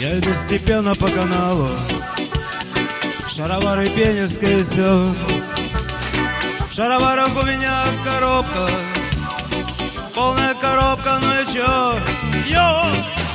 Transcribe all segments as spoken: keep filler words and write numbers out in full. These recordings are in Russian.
Я иду степенно по каналу, шаровары, пениское все. В шароварах у меня коробка, полная коробка, ну и чё? Йо!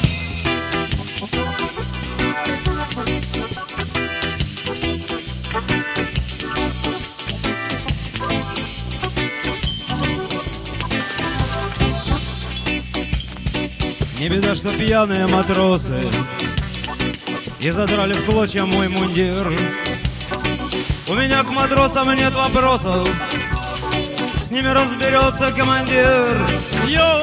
Не беда, что пьяные матросы и задрали в клочья мой мундир. У меня к матросам нет вопросов, с ними разберется командир. Йо!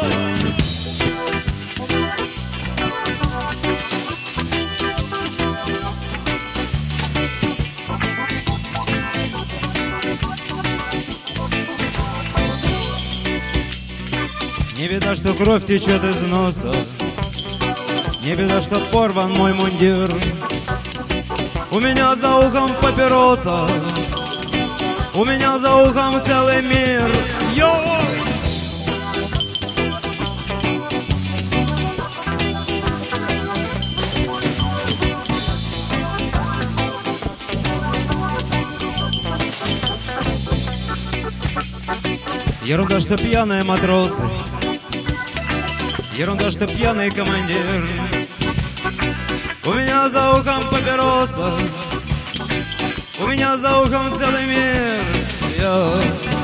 Не беда, что кровь течет из носа, не беда, что порван мой мундир. У меня за ухом папироса, у меня за ухом целый мир. Йо! Ерунда, что пьяные матросы, ерунда, что пьяный командир. У меня за ухом папироса, у меня за ухом целый мир. Йо.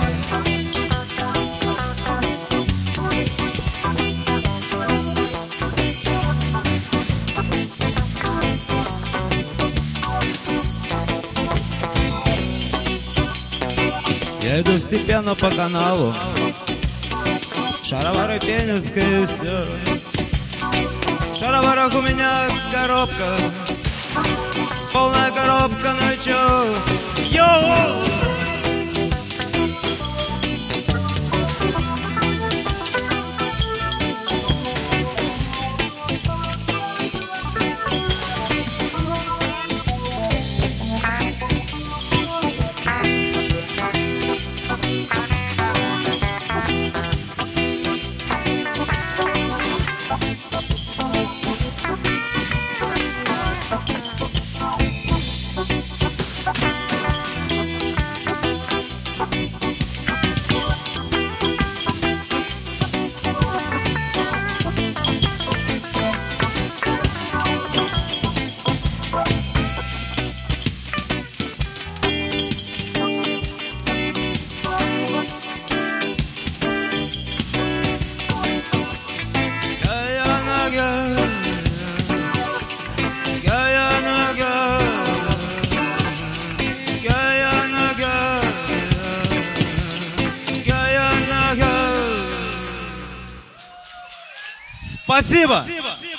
Я иду степенно по каналу, шаровары, пениское все. В шароварах у меня коробка, полная коробка, ну и чё? Йо! Спасибо!